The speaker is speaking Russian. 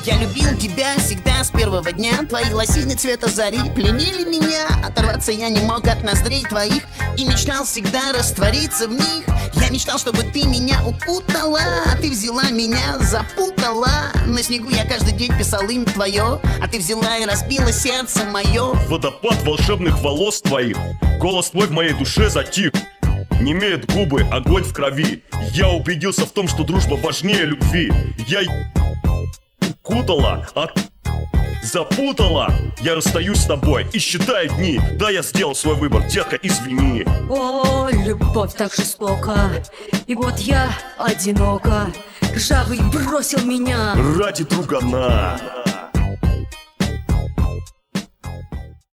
Я любил тебя всегда с первого дня. Твои лосины цвета зари пленили меня. Оторваться я не мог от ноздрей твоих и мечтал всегда раствориться в них. Я мечтал, чтобы ты меня укутала, а ты взяла меня, запутала. На снегу я каждый день писал имя твое, а ты взяла и разбила сердце мое. Водопад волшебных волос твоих, голос твой в моей душе затих. Немеют губы, огонь в крови. Я убедился в том, что дружба важнее любви. Я укутала, а запутала. Я расстаюсь с тобой и считаю дни. Да, я сделал свой выбор, детка, извини. О, любовь так жестока, и вот я одинока. Ржавый бросил меня ради другана.